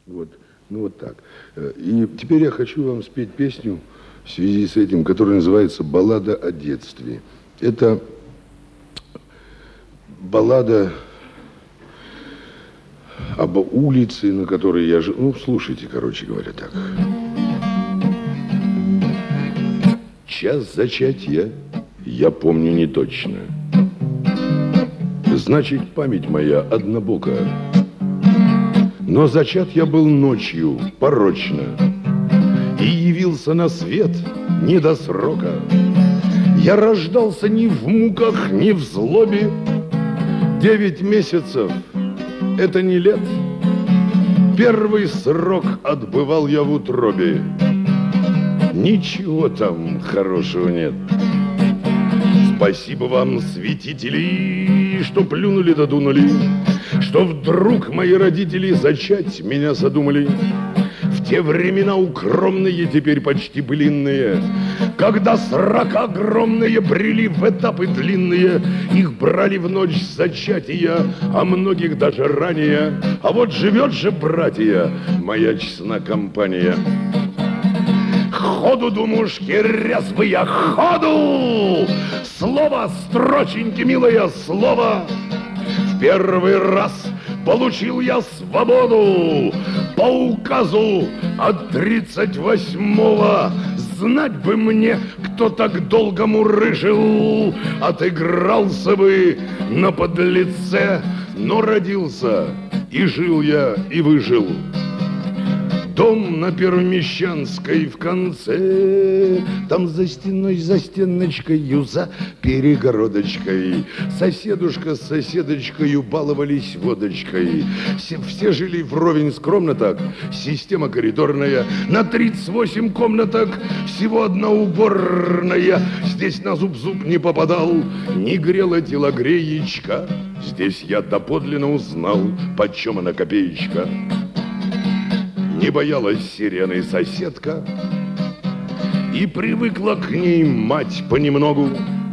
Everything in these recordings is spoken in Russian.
Вот, ну вот так. И теперь я хочу вам спеть песню в связи с этим, которая называется «Баллада о детстве». Это баллада об улице, на которой я жил. Ну, слушайте, короче говоря, так. Час зачатия я помню не точно. Значит, память моя однобока. Но зачат я был ночью порочно и явился на свет не до срока. Я рождался ни в муках, ни в злобе. 9 месяцев — это не лет. Первый срок отбывал я в утробе. Ничего там хорошего нет. Спасибо вам, святители, что плюнули да дунули, что вдруг мои родители зачать меня задумали. В те времена укромные, теперь почти былинные, когда срока огромные брели в этапы длинные, их брали в ночь зачатия, а многих даже ранее. А вот живет же, братья, моя честна компания. Ходу, думушки, резвые, ходу! Слово, строченьки, милое слово. В первый раз получил я свободу по указу от 38-го. Знать бы мне, кто так долго мурыжил, отыгрался бы на подлеце, но родился, и жил я, и выжил. Дом на Пермещанской в конце, там за стеной, за стеночкой, за перегородочкой. Соседушка с соседочкой баловались водочкой. Все жили вровень скромно так, система коридорная. На 38 комнаток всего одна уборная. Здесь на зуб не попадал, не грела телогреечка. Здесь я доподлинно узнал, почем она копеечка. Не боялась сирены соседка, и привыкла к ней мать понемногу.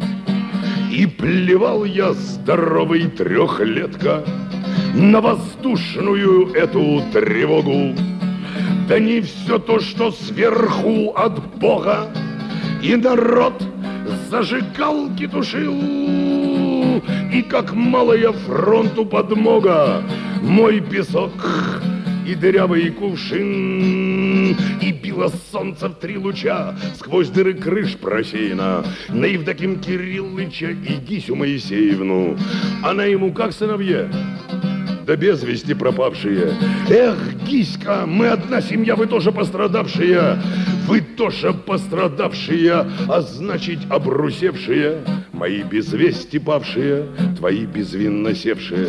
И плевал я, здоровый трехлетка, на воздушную эту тревогу. Да не все то, что сверху от Бога, и народ зажигалки тушил. И как малая фронту подмога, мой песок и дырявый кувшин, и било солнце в 3 луча сквозь дыры крыш просеяно на Евдоким Кириллыча и Гисю Моисеевну. Она ему как сыновья, да без вести пропавшие. Эх, Гиська, мы одна семья, вы тоже пострадавшие. Вы тоже пострадавшие, а значит обрусевшие. Мои без вести павшие, твои безвинно севшие.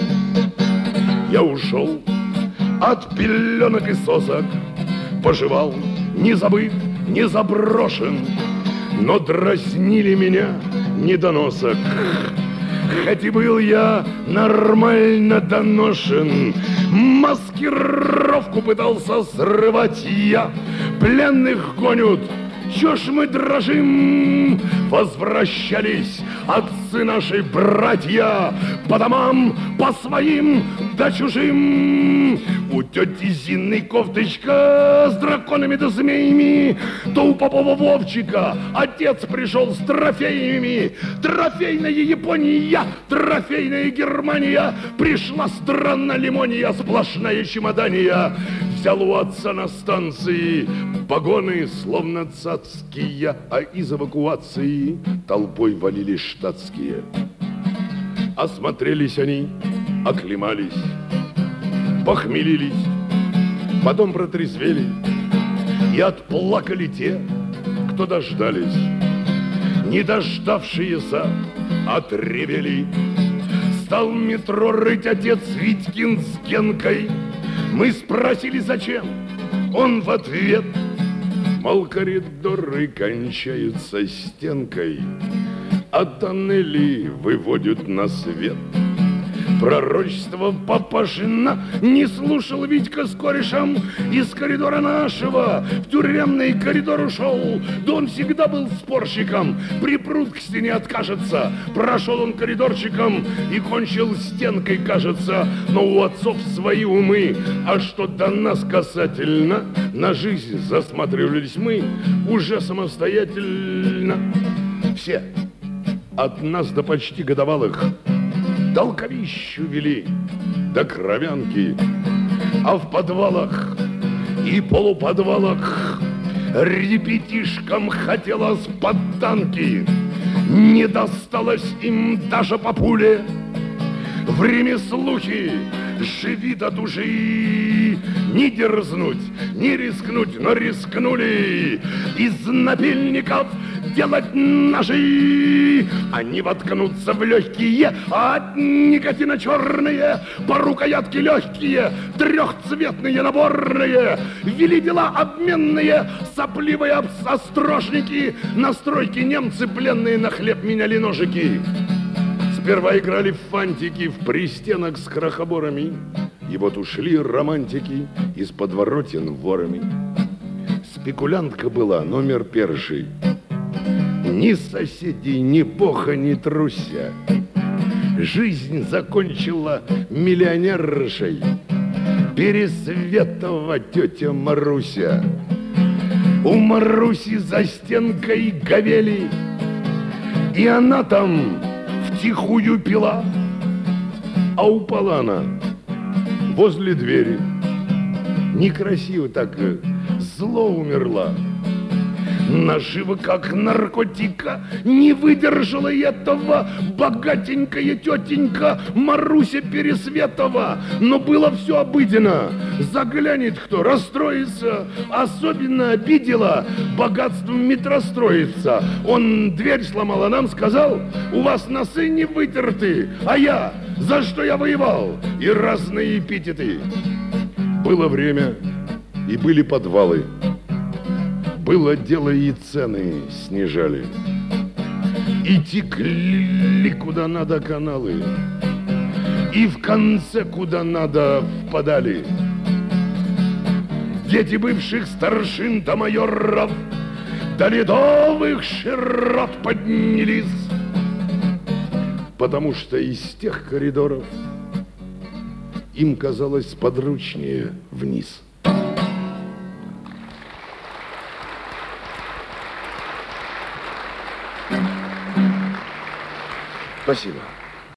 Я ушел от пеленок и сосок, поживал, не забыт, не заброшен, но дразнили меня недоносок. Хоть и был я нормально доношен, маскировку пытался срывать я. Пленных гонят, чё ж мы дрожим? Возвращались отцы наши, братья, по домам, по своим да чужим. У тети Зины кофточка с драконами да змеями, то у Попова Вовчика отец пришел с трофеями. Трофейная Япония, трофейная Германия, пришла странно лимония, сплошная чемодания. Взял у отца на станции погоны, словно цацкие, а из эвакуации толпой валили штатские. Осмотрелись они, оклемались, похмелились, потом протрезвели и отплакали те, кто дождались. Не дождавшиеся отревели. Стал метро рыть отец Витькин с Генкой. Мы спросили, зачем? Он в ответ: мол, коридоры кончаются стенкой, а тоннели выводят на свет. Пророчество Папашина не слушал Витька с корешем. Из коридора нашего в тюремный коридор ушел. Да он всегда был спорщиком, припрут к стене откажется. Прошел он коридорчиком и кончил стенкой, кажется. Но у отцов свои умы, а что до нас касательно, на жизнь засматривались мы уже самостоятельно. Все, от нас до почти годовалых, толковищу вели до кровянки, а в подвалах и полуподвалах ребятишкам хотелось под танки. Не досталось им даже по пуле. В ремеслухе живи до души. Не дерзнуть, не рискнуть, но рискнули. Из напильников делать ножи. Они воткнутся в легкие, а от никотина черные, по рукоятке легкие, трехцветные наборные. Вели дела обменные, сопливые острожники. На стройке немцы пленные на хлеб меняли ножики. Сперва играли в фантики в пристенок с крохоборами, и вот ушли романтики из подворотен ворами. Спекулянтка была номер первый. Ни соседей, ни бога, ни труся. Жизнь закончила миллионершей Пересветова тетя Маруся. У Маруси за стенкой говели, и она там втихую пила, а упала она возле двери. Некрасиво так, зло умерла. Наживо, как наркотика, не выдержала этого богатенькая тетенька Маруся Пересветова. Но было все обыденно. Заглянет кто, расстроится. Особенно обидела богатством метростроится. Он дверь сломал, а нам сказал: у вас носы не вытерты. А я, за что я воевал? И разные эпитеты. Было время, и были подвалы. Было дело, и цены снижали. И текли куда надо каналы, и в конце куда надо впадали. Дети бывших старшин до майоров, до ледовых широт поднялись, потому что из тех коридоров им казалось подручнее вниз. Спасибо.